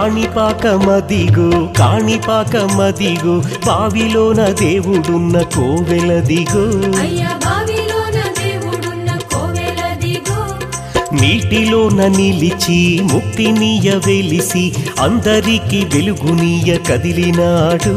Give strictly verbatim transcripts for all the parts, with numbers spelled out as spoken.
కాణిపాకమదిగో కాణిపాకమదిగో బావిలోన దేవుడున్న కోవెలదిగో నీటిలోన నిలిచి ముక్తినీయ వెలిసి అందరికి వెలుగునీయ కదిలినాడు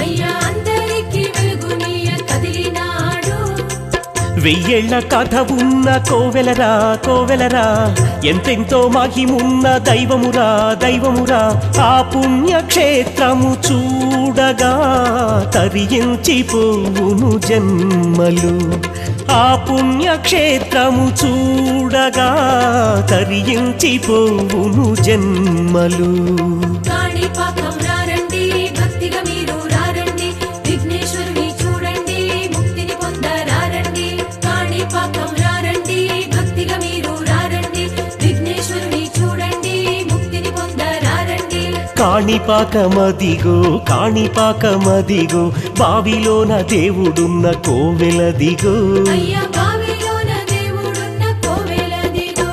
వెయ్యేళ్ల కథ ఉన్న కోవెలరా కోవెలరా ఎంతెంతో మహిమున్న దైవమురా దైవమురా ఆ పుణ్యక్షేత్రము చూడగా తరించిపోవును జన్మలు ఆ పుణ్యక్షేత్రము చూడగా తరించిపోవును జన్మలు కాణిపాకం రారండి భక్తిగా మీరు రారండి విఘ్నేశ్వరుని చూడండి ముక్తిని పొందరారండి కాణిపాకం రారండి భక్తిగా మీరు రారండి విఘ్నేశ్వరుని చూడండి ముక్తిని పొందరారండి కాణిపాకమదిగో కాణిపాకమదిగో బావిలోన దేవుడున్న కోవెలదిగో అయ్యా బావిలోన దేవుడున్న కోవెలదిగో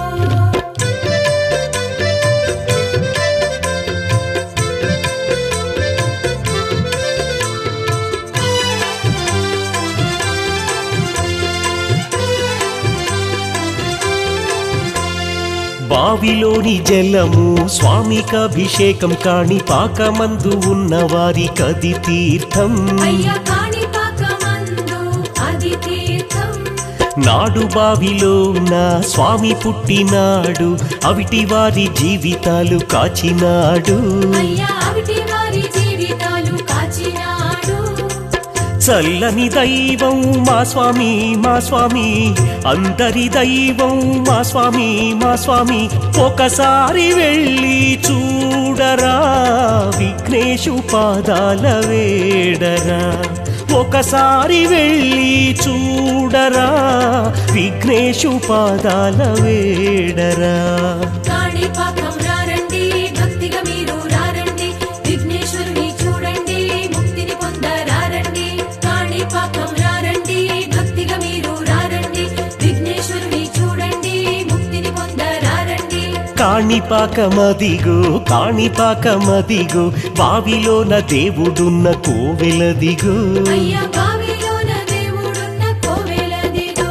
బావిలోని జలము స్వామికభిషేకం కాణిపాకమందు ఉన్న వారి కది తీర్థం అయ్యా కాణిపాకమందు అది తీర్థం నాడు బావిలోన స్వామి పుట్టినాడు అవిటి వారి జీవితాలు కాచినాడు అయ్యా అవిటి వారి జీవితాలు కాచినాడు చల్లని దైవం మా స్వామి మా స్వామి అందరి దైవం మా స్వామి మా స్వామి ఒకసారి వెళ్ళి చూడరా విఘ్నేశు పాదాల వేడరా ఒకసారి వెళ్ళి చూడరా విఘ్నేశు పాదాల వేడరా కాణిపాకం రారండి భక్తిగా మీరు రారండి విఘ్నేశ్వరుని చూడండి ముక్తిని పొందరారండి కాణిపాకం రారండి భక్తిగా మీరు రారండి విఘ్నేశ్వరుని చూడండి ముక్తిని పొందరారండి కాణిపాకమదిగో కాణిపాకమదిగో బావిలోన దేవుడున్న కోవెలదిగో అయ్యా బావిలోన దేవుడున్న కోవెలదిగో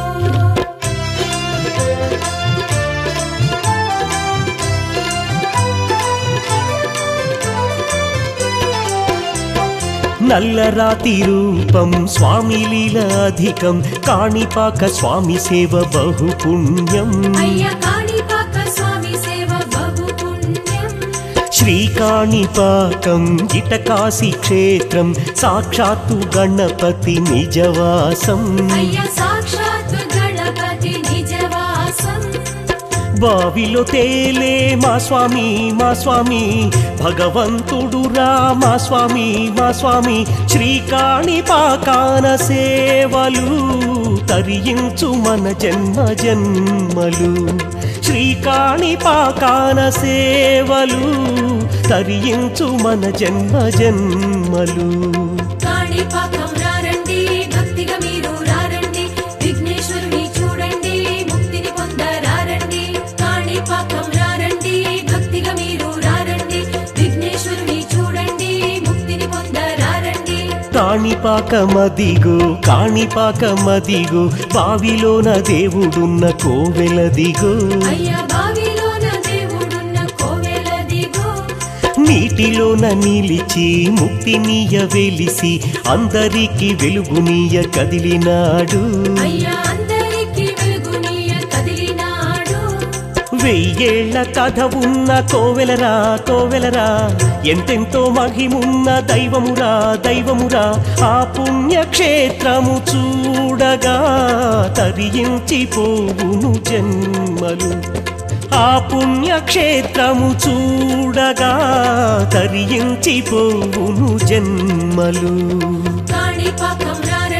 నల్లరాతి రూపం స్వామి లీల అధికం కాణిపాక స్వామి సేవ బహు పుణ్యం అయ్యా కాణిపాక స్వామి సేవ బహు పుణ్యం శ్రీకాణిపాకం ఇటకాశీ క్షేత్రం సాక్షాత్తు గణపతి నిజవాసం అయ్యా సాక్షాత్ గణపతి నిజవాసం బావిలో తేలే మా స్వామి మా స్వామి భగవంతుడురా మా స్వామి మా స్వామి శ్రీకాణిపాకాన సేవలు తరించు మన జన్మ జన్మలు శ్రీకాణిపాకాన సేవలు తరించు మన జన్మ జన్మలు కాణిపాకం రారండి భక్తిగా మీరు రారండి విఘ్నేశ్వరుని చూడండి ముక్తిని పొందరారండి కాణిపాకం రారండి భక్తిగా మీరు రారండి విఘ్నేశ్వరుని చూడండి ముక్తిని పొందరారండి కాణిపాకమదిగో కాణిపాకమదిగో బావిలోన దేవుడున్న కోవెలదిగో అయ్యా బావిలోన దేవుడున్న కోవెలదిగో నీటిలోన నిలిచి ముక్తినీయ వెలిసి అందరికి వెలుగునీయ కదిలినాడు అయ్యా అందరికి వెలుగునీయ కదిలినాడు వెయ్యేళ్ల కథ ఉన్న కోవెలరా కోవెలరా ఎంతెంతో మహిమున్న దైవమురా దైవమురా ఆ పుణ్యక్షేత్రము చూడగా తరించిపోవును జన్మలు ఆ పుణ్యక్షేత్రము చూడగా తరించిపోవును జన్మలు కాణిపాకం రారండి